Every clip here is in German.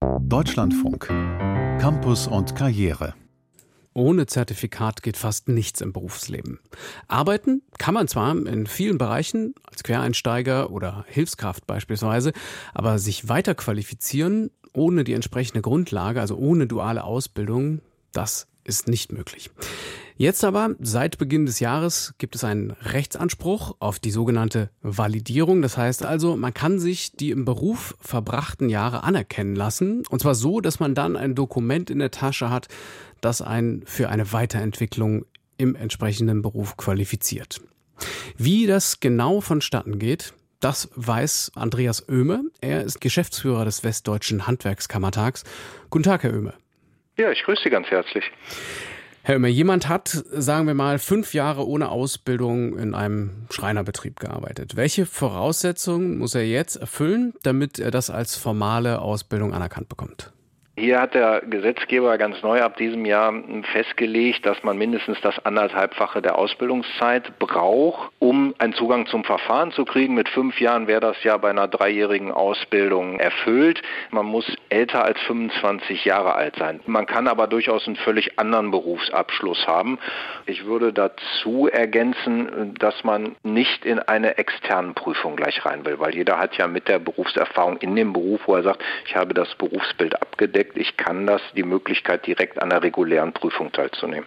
Deutschlandfunk. Campus und Karriere. Ohne Zertifikat geht fast nichts im Berufsleben. Arbeiten kann man zwar in vielen Bereichen, als Quereinsteiger oder Hilfskraft beispielsweise, aber sich weiter qualifizieren ohne die entsprechende Grundlage, also ohne duale Ausbildung, das ist nicht möglich. Jetzt aber, seit Beginn des Jahres, gibt es einen Rechtsanspruch auf die sogenannte Validierung. Das heißt also, man kann sich die im Beruf verbrachten Jahre anerkennen lassen. Und zwar so, dass man dann ein Dokument in der Tasche hat, das einen für eine Weiterentwicklung im entsprechenden Beruf qualifiziert. Wie das genau vonstatten geht, das weiß Andreas Oehme. Er ist Geschäftsführer des Westdeutschen Handwerkskammertags. Guten Tag, Herr Oehme. Ja, ich grüße Sie ganz herzlich. Herr Oehme, jemand hat, sagen wir mal, 5 Jahre ohne Ausbildung in einem Schreinerbetrieb gearbeitet. Welche Voraussetzungen muss er jetzt erfüllen, damit er das als formale Ausbildung anerkannt bekommt? Hier hat der Gesetzgeber ganz neu ab diesem Jahr festgelegt, dass man mindestens das 1,5-fache der Ausbildungszeit braucht, um einen Zugang zum Verfahren zu kriegen. Mit 5 Jahren wäre das ja bei einer 3-jährigen Ausbildung erfüllt. Man muss älter als 25 Jahre alt sein. Man kann aber durchaus einen völlig anderen Berufsabschluss haben. Ich würde dazu ergänzen, dass man nicht in eine externe Prüfung gleich rein will, weil jeder hat ja mit der Berufserfahrung in dem Beruf, wo er sagt, ich habe das Berufsbild abgedeckt, ich kann das, die Möglichkeit, direkt an der regulären Prüfung teilzunehmen.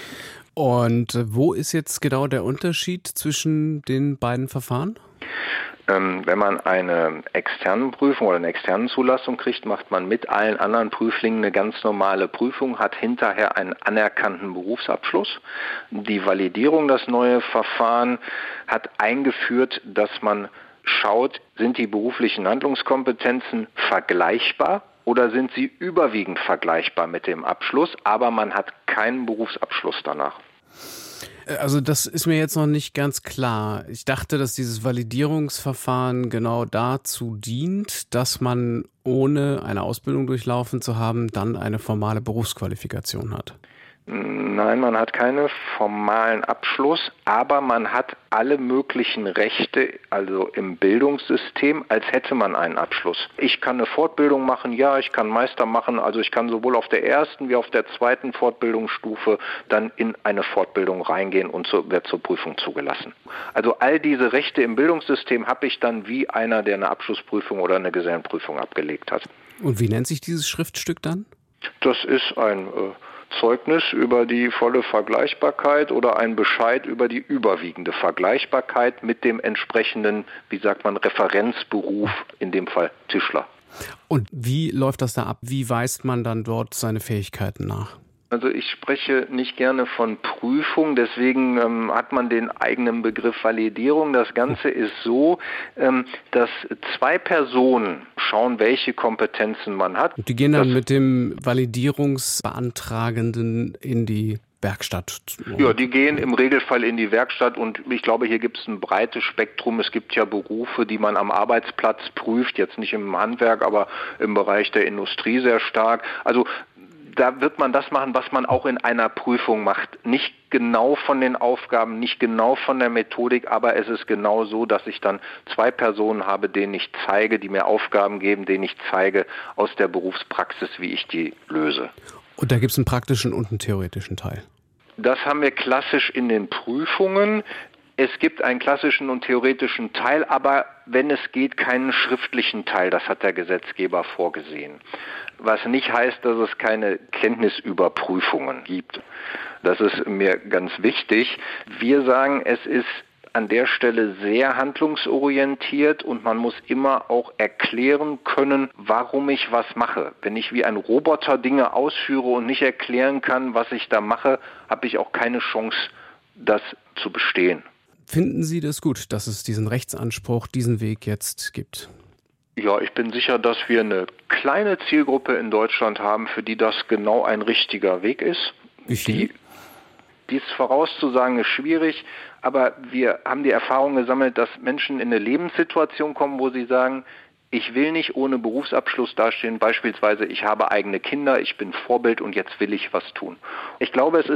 Und wo ist jetzt genau der Unterschied zwischen den beiden Verfahren? Wenn man eine externe Prüfung oder eine externe Zulassung kriegt, macht man mit allen anderen Prüflingen eine ganz normale Prüfung, hat hinterher einen anerkannten Berufsabschluss. Die Validierung, das neue Verfahren, hat eingeführt, dass man schaut, sind die beruflichen Handlungskompetenzen vergleichbar oder sind sie überwiegend vergleichbar mit dem Abschluss, aber man hat keinen Berufsabschluss danach. Also das ist mir jetzt noch nicht ganz klar. Ich dachte, dass dieses Validierungsverfahren genau dazu dient, dass man, ohne eine Ausbildung durchlaufen zu haben, dann eine formale Berufsqualifikation hat. Nein, man hat keinen formalen Abschluss, aber man hat alle möglichen Rechte, also im Bildungssystem, als hätte man einen Abschluss. Ich kann eine Fortbildung machen, ja, ich kann Meister machen, also ich kann sowohl auf der ersten wie auf der zweiten Fortbildungsstufe dann in eine Fortbildung reingehen und wird zur Prüfung zugelassen. Also all diese Rechte im Bildungssystem habe ich dann wie einer, der eine Abschlussprüfung oder eine Gesellenprüfung abgelegt hat. Und wie nennt sich dieses Schriftstück dann? Das ist ein Zeugnis über die volle Vergleichbarkeit oder ein Bescheid über die überwiegende Vergleichbarkeit mit dem entsprechenden, Referenzberuf, in dem Fall Tischler. Und wie läuft das da ab? Wie weist man dann dort seine Fähigkeiten nach? Also ich spreche nicht gerne von Prüfung, deswegen hat man den eigenen Begriff Validierung. Das Ganze ist so, dass 2 Personen schauen, welche Kompetenzen man hat. Und die gehen dann mit dem Validierungsbeantragenden in die Werkstatt? Ja, die gehen im Regelfall in die Werkstatt und ich glaube, hier gibt es ein breites Spektrum. Es gibt ja Berufe, die man am Arbeitsplatz prüft, jetzt nicht im Handwerk, aber im Bereich der Industrie sehr stark. Also da wird man das machen, was man auch in einer Prüfung macht. Nicht genau von den Aufgaben, nicht genau von der Methodik, aber es ist genau so, dass ich dann 2 Personen habe, denen ich zeige, die mir Aufgaben geben, denen ich zeige aus der Berufspraxis, wie ich die löse. Und da gibt es einen praktischen und einen theoretischen Teil? Das haben wir klassisch in den Prüfungen. Es gibt einen klassischen und theoretischen Teil, aber wenn es geht, keinen schriftlichen Teil. Das hat der Gesetzgeber vorgesehen. Was nicht heißt, dass es keine Kenntnisüberprüfungen gibt. Das ist mir ganz wichtig. Wir sagen, es ist an der Stelle sehr handlungsorientiert und man muss immer auch erklären können, warum ich was mache. Wenn ich wie ein Roboter Dinge ausführe und nicht erklären kann, was ich da mache, habe ich auch keine Chance, das zu bestehen. Finden Sie das gut, dass es diesen Rechtsanspruch, diesen Weg jetzt gibt? Ja, ich bin sicher, dass wir eine kleine Zielgruppe in Deutschland haben, für die das genau ein richtiger Weg ist. Wie viel? Dies vorauszusagen ist schwierig, aber wir haben die Erfahrung gesammelt, dass Menschen in eine Lebenssituation kommen, wo sie sagen, ich will nicht ohne Berufsabschluss dastehen, beispielsweise ich habe eigene Kinder, ich bin Vorbild und jetzt will ich was tun. Ich glaube, es ist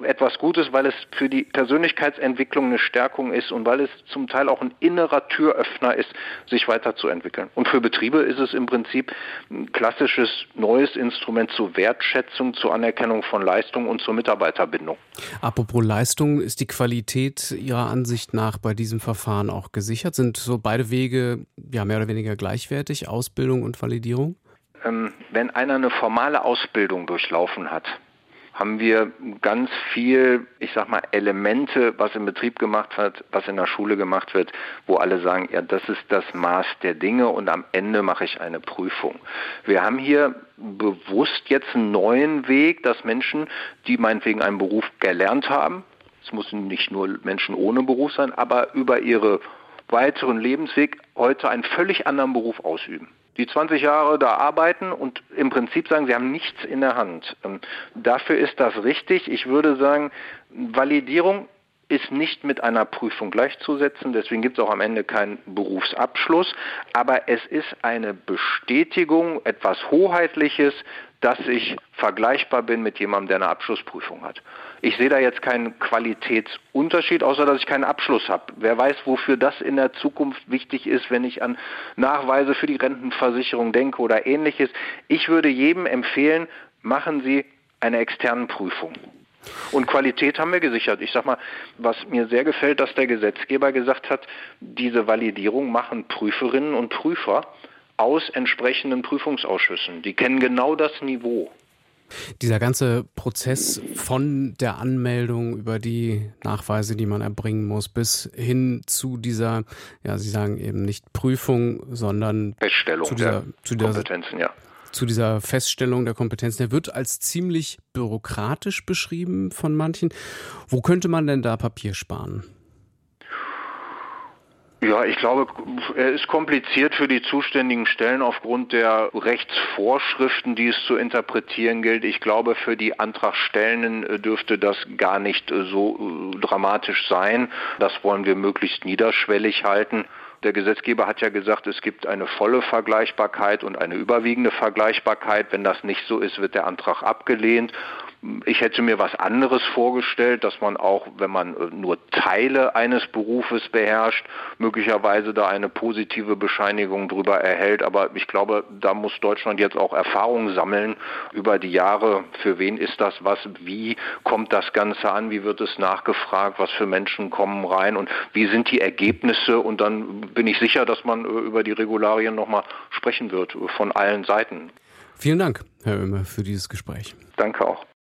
etwas Gutes, weil es für die Persönlichkeitsentwicklung eine Stärkung ist und weil es zum Teil auch ein innerer Türöffner ist, sich weiterzuentwickeln. Und für Betriebe ist es im Prinzip ein klassisches neues Instrument zur Wertschätzung, zur Anerkennung von Leistung und zur Mitarbeiterbindung. Apropos Leistung, ist die Qualität Ihrer Ansicht nach bei diesem Verfahren auch gesichert? Sind so beide Wege ja mehr oder weniger gleichwertig, Ausbildung und Validierung? Wenn einer eine formale Ausbildung durchlaufen hat, haben wir ganz viel, Elemente, was im Betrieb gemacht wird, was in der Schule gemacht wird, wo alle sagen, ja, das ist das Maß der Dinge und am Ende mache ich eine Prüfung. Wir haben hier bewusst jetzt einen neuen Weg, dass Menschen, die meinetwegen einen Beruf gelernt haben, es müssen nicht nur Menschen ohne Beruf sein, aber über ihre weiteren Lebensweg heute einen völlig anderen Beruf ausüben. Die 20 Jahre da arbeiten und im Prinzip sagen, sie haben nichts in der Hand. Dafür ist das richtig. Ich würde sagen, Validierung ist nicht mit einer Prüfung gleichzusetzen. Deswegen gibt es auch am Ende keinen Berufsabschluss. Aber es ist eine Bestätigung, etwas Hoheitliches, dass ich vergleichbar bin mit jemandem, der eine Abschlussprüfung hat. Ich sehe da jetzt keinen Qualitätsunterschied, außer dass ich keinen Abschluss habe. Wer weiß, wofür das in der Zukunft wichtig ist, wenn ich an Nachweise für die Rentenversicherung denke oder Ähnliches. Ich würde jedem empfehlen, machen Sie eine externe Prüfung. Und Qualität haben wir gesichert. Ich sag mal, was mir sehr gefällt, dass der Gesetzgeber gesagt hat, diese Validierung machen Prüferinnen und Prüfer aus entsprechenden Prüfungsausschüssen. Die kennen genau das Niveau. Dieser ganze Prozess von der Anmeldung über die Nachweise, die man erbringen muss, bis hin zu dieser, ja, Sie sagen eben nicht Prüfung, sondern Feststellung der Kompetenzen, ja. Zu dieser Feststellung der Kompetenzen, der wird als ziemlich bürokratisch beschrieben von manchen. Wo könnte man denn da Papier sparen? Ja, ich glaube, er ist kompliziert für die zuständigen Stellen aufgrund der Rechtsvorschriften, die es zu interpretieren gilt. Ich glaube, für die Antragstellenden dürfte das gar nicht so dramatisch sein. Das wollen wir möglichst niederschwellig halten. Der Gesetzgeber hat ja gesagt, es gibt eine volle Vergleichbarkeit und eine überwiegende Vergleichbarkeit. Wenn das nicht so ist, wird der Antrag abgelehnt. Ich hätte mir was anderes vorgestellt, dass man auch, wenn man nur Teile eines Berufes beherrscht, möglicherweise da eine positive Bescheinigung drüber erhält. Aber ich glaube, da muss Deutschland jetzt auch Erfahrung sammeln über die Jahre. Für wen ist das was? Wie kommt das Ganze an? Wie wird es nachgefragt? Was für Menschen kommen rein? Und wie sind die Ergebnisse? Und dann bin ich sicher, dass man über die Regularien nochmal sprechen wird von allen Seiten. Vielen Dank, Herr Oehme, für dieses Gespräch. Danke auch.